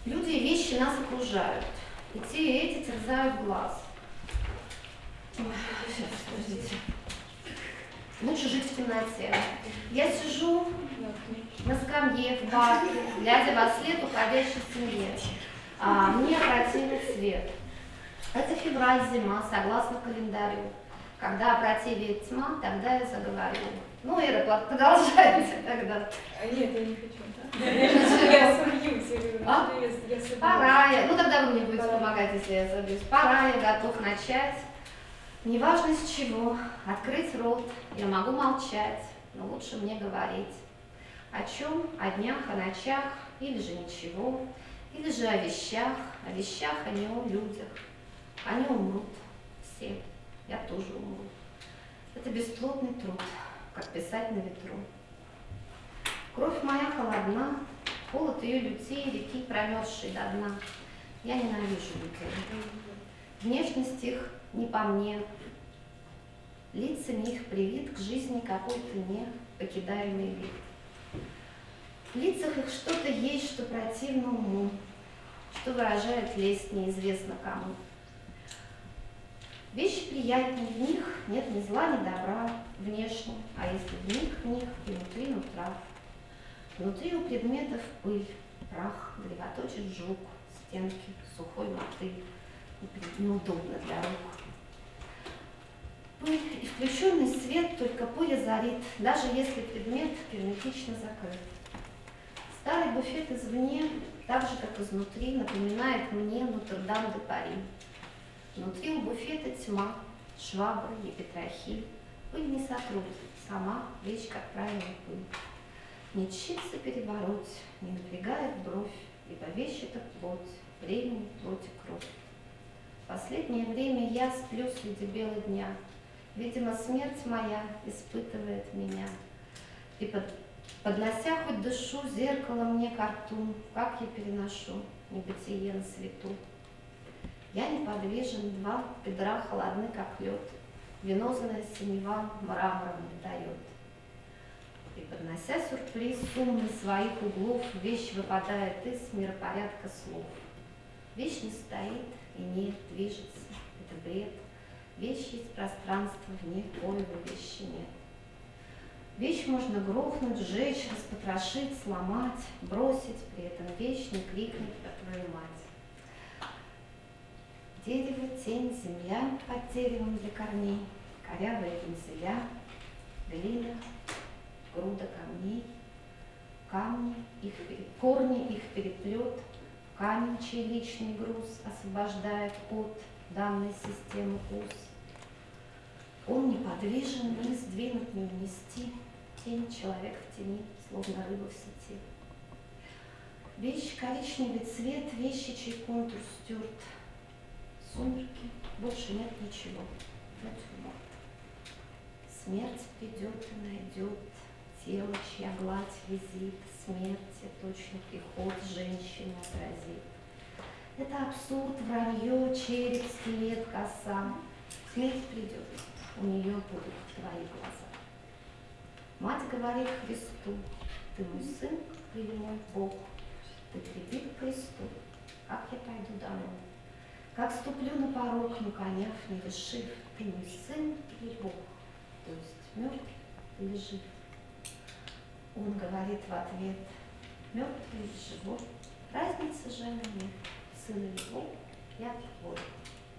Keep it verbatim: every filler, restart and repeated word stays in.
Люди и вещи нас окружают, и те и эти терзают глаз. Ой, сейчас, подождите. Лучше жить в темноте. Я сижу на скамье в парке, глядя во след уходящей семье. А, мне опротивил свет. Это февраль, зима, согласно календарю. Когда опротивит тьма, тогда я заговорю. Ну, Ира, продолжайте тогда. А нет, я не хочу. Я собьюсь, я говорю, А? я собьюсь. Пора я, ну тогда вы мне будете помогать, если я забьюсь. Пора, я готов начать. Неважно с чего, открыть рот, я могу молчать, но лучше мне говорить. О чем? О днях, о ночах, или же ничего, или же о вещах, о вещах, а не о людях. Они умрут, все, я тоже умру. Это бесплодный труд, как писать на ветру. Кровь моя холодна, холод ее лютей, реки, промерзшей до дна. Я ненавижу людей. Внешность их не по мне. Лицами их привит к жизни какой-то не покидаемый вид. В лицах их что-то есть, что противно уму, что выражает лесть неизвестно кому. Вещи приятнее, в них нет ни зла, ни добра внешне, а если в них, в них и внутри нутра. Внутри у предметов пыль, прах, древоточит жук, стенки, сухой мотыль, неудобно для рук. Пыль и включенный свет только пыль озарит, даже если предмет герметично закрыт. Старый буфет извне, так же, как изнутри, напоминает мне Нотр-Дам-де-Пари. Внутри у буфета тьма, швабры и петрохиль. Пыль не сотрут, сама вещь, как правило, пыль. Не тщится перебороть, не напрягает бровь, ибо вещь это плоть, времени, плоть и кровь. В последнее время я сплю среди бела дня. Видимо, смерть моя испытывает меня. И под, поднося хоть душу зеркало мне ко рту, как я переношу небытие на свету. Я неподвижен, два бедра холодны, как лед, венозная синева мрамором дает. И поднося сюрприз умный своих углов, вещь выпадает из миропорядка слов. Вещь не стоит и не движется, это бред. Вещь есть пространство, вне коего вещи нет. Вещь можно грохнуть, сжечь, распотрошить, сломать, бросить, при этом вещь не крикнет про твою мать. Дерево, тень, земля под деревом для корней, корявые пензеля, глина, груда камней, камни, их, корни их переплет, камень, чей личный груз освобождает от данной системы уз. Он неподвижен, ни сдвинуть, ни унести, тень, человек в тени, словно рыба в сети. Вещь коричневый цвет, вещи, чей контур стерт. Сумерки, больше нет ничего, натюрморт. Смерть придет и найдет тело, чья гладь визит, смерти, точно приход женщины отразит. Это абсурд, вранье, череп, скелет, коса. Смерть придет, у нее будут твои глаза. Мать говорит Христу: ты мой сын или мой Бог? Ты приди к кресту, как я пойду домой? Как ступлю на порог, не поняв, не решив, ты мой сын или Бог, то есть мертв или жив? Он говорит в ответ: мертвый или живой, разницы же нет.